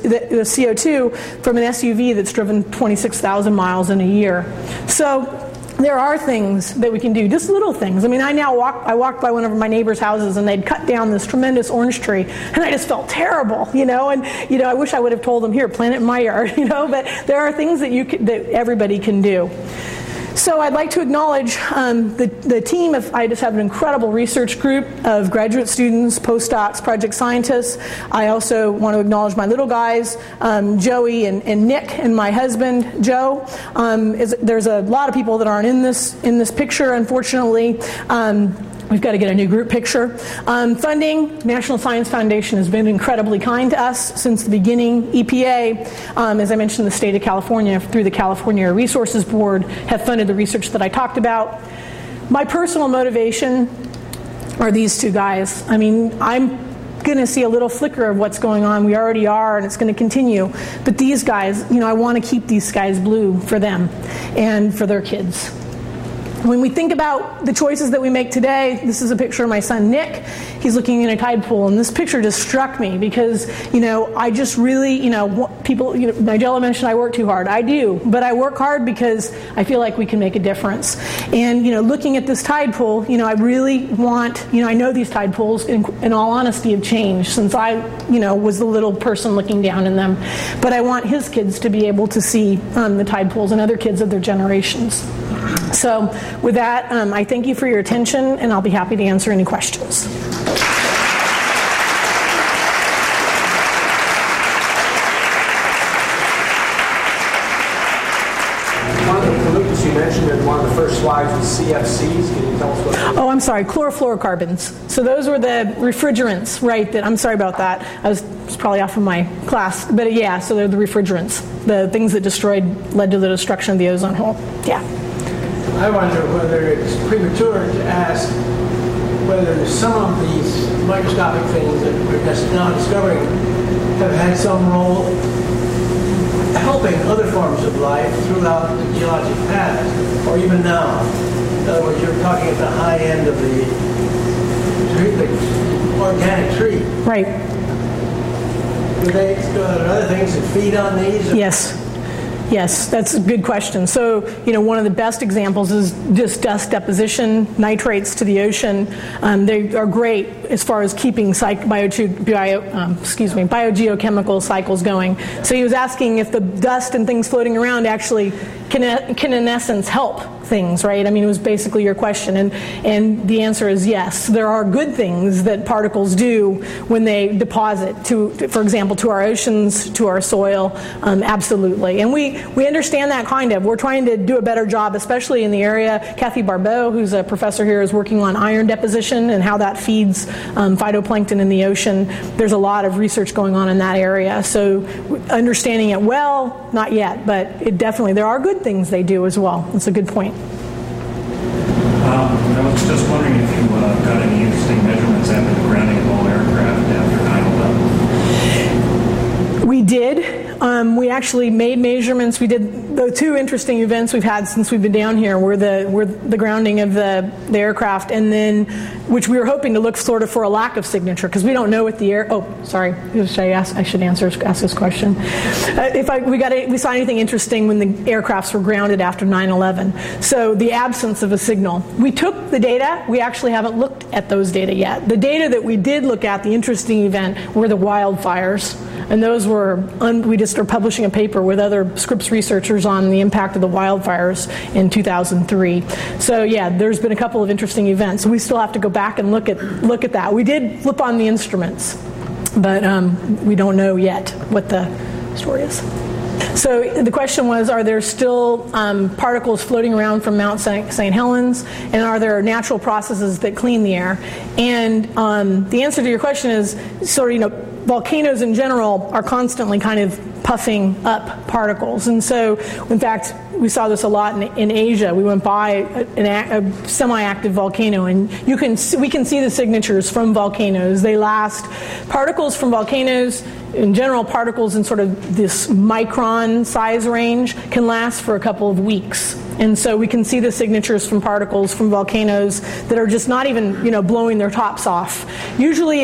CO2 from an SUV that's driven 26,000 miles in a year. So there are things that we can do, just little things. I mean, I walked by one of my neighbor's houses, and they'd cut down this tremendous orange tree, and I just felt terrible, and I wish I would have told them, here, plant it in my yard, but there are things that that everybody can do. So I'd like to acknowledge the team. I just have an incredible research group of graduate students, postdocs, project scientists. I also want to acknowledge my little guys, Joey and Nick, and my husband, Joe. There's a lot of people that aren't in this picture, unfortunately. We've got to get a new group picture. Funding, National Science Foundation has been incredibly kind to us since the beginning. EPA, as I mentioned, the state of California, through the California Air Resources Board, have funded the research that I talked about. My personal motivation are these two guys. I mean, I'm going to see a little flicker of what's going on. We already are, and it's going to continue. But these guys, I want to keep these skies blue for them and for their kids. When we think about the choices that we make today, this is a picture of my son Nick. He's looking in a tide pool, and this picture just struck me because, I just really, people, Nigella mentioned I work too hard. I do, but I work hard because I feel like we can make a difference. And, looking at this tide pool, I really want, I know these tide pools, in all honesty, have changed since I, was the little person looking down in them. But I want his kids to be able to see the tide pools and other kids of their generations. So with that, I thank you for your attention, and I'll be happy to answer any questions. One of the pollutants you mentioned in one of the first slides was CFCs. Can you tell us what that is? Oh, I'm sorry, chlorofluorocarbons. So those were the refrigerants, right? I'm sorry about that. I was probably off of my class. But yeah, so they're the refrigerants, the things that led to the destruction of the ozone hole. Yeah. I wonder whether it's premature to ask whether some of these microscopic things that we're just now discovering have had some role helping other forms of life throughout the geologic past, or even now. In other words, you're talking at the high end of the organic tree. Right. Are there other things that feed on these? Yes, that's a good question. So, one of the best examples is just dust deposition, nitrates to the ocean. They are great as far as keeping biogeochemical cycles going. So he was asking if the dust and things floating around actually can in essence help things, right? I mean, it was basically your question, and the answer is yes. There are good things that particles do when they deposit for example, to our oceans, to our soil, absolutely. And we understand that kind of. We're trying to do a better job, especially in the area. Kathy Barbeau, who's a professor here, is working on iron deposition and how that feeds phytoplankton in the ocean. There's a lot of research going on in that area. So understanding it well, not yet, but there are good things they do as well. That's a good point. I was just wondering if you got any interesting measurements after the grounding of all aircraft after 9/11. We did. We actually made measurements. We did the two interesting events we've had since we've been down here were the grounding of the aircraft, and then which we were hoping to look sort of for a lack of signature because we don't know what the air. Oh, sorry. I should ask this question. We saw anything interesting when the aircrafts were grounded after 9/11. So the absence of a signal. We took the data. We actually haven't looked at those data yet. The data that we did look at, the interesting event, were the wildfires. And those were, we just are publishing a paper with other Scripps researchers on the impact of the wildfires in 2003. So yeah, there's been a couple of interesting events. We still have to go back and look at that. We did flip on the instruments, but we don't know yet what the story is. So the question was, are there still particles floating around from Mount St. Helens, and are there natural processes that clean the air? And the answer to your question is sort of, volcanoes in general are constantly kind of puffing up particles. And so, in fact, we saw this a lot in Asia. We went by a semi-active volcano, and we can see the signatures from volcanoes. They last. Particles from volcanoes, in general, particles in sort of this micron size range can last for a couple of weeks. And so we can see the signatures from particles from volcanoes that are just not even, blowing their tops off. Usually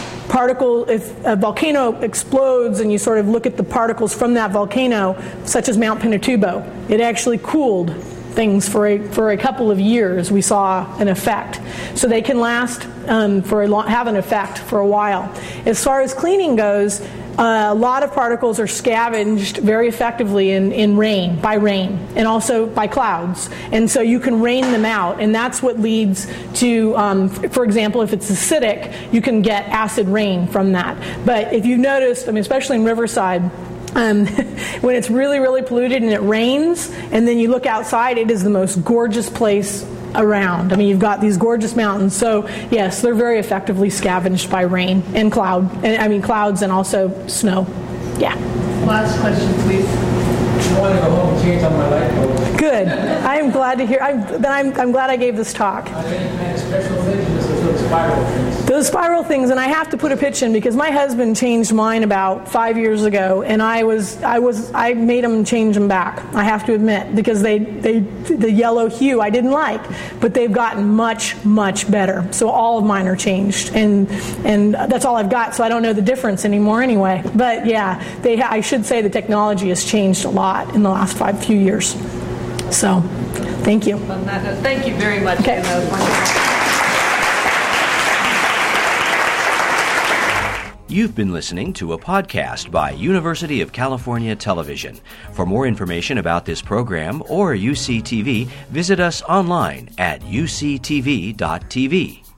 if a volcano explodes and you sort of look at the particles from that volcano, such as Mount Pinatubo, it actually cooled things for a couple of years. We saw an effect. So they can last have an effect for a while. As far as cleaning goes, a lot of particles are scavenged very effectively by rain, and also by clouds. And so you can rain them out, and that's what leads to, for example, if it's acidic, you can get acid rain from that. But if you've noticed, especially in Riverside, when it's really, really polluted and it rains, and then you look outside, it is the most gorgeous place around. You've got these gorgeous mountains. So yes, they're very effectively scavenged by rain and clouds and also snow. Yeah. Last question, please. I want to go home and change on my light bulb. Good. I am glad to hear. I'm glad I gave this talk. Are there any kind of special things or just those spiral things? Those spiral things, and I have to put a pitch in because my husband changed mine about 5 years ago, and I made him change them back. I have to admit, because the yellow hue I didn't like, but they've gotten much, much better. So all of mine are changed, and that's all I've got. So I don't know the difference anymore anyway. But yeah, I should say the technology has changed a lot in the last few years. So, thank you. On that note, thank you very much. Okay. You've been listening to a podcast by University of California Television. For more information about this program or UCTV, visit us online at uctv.tv.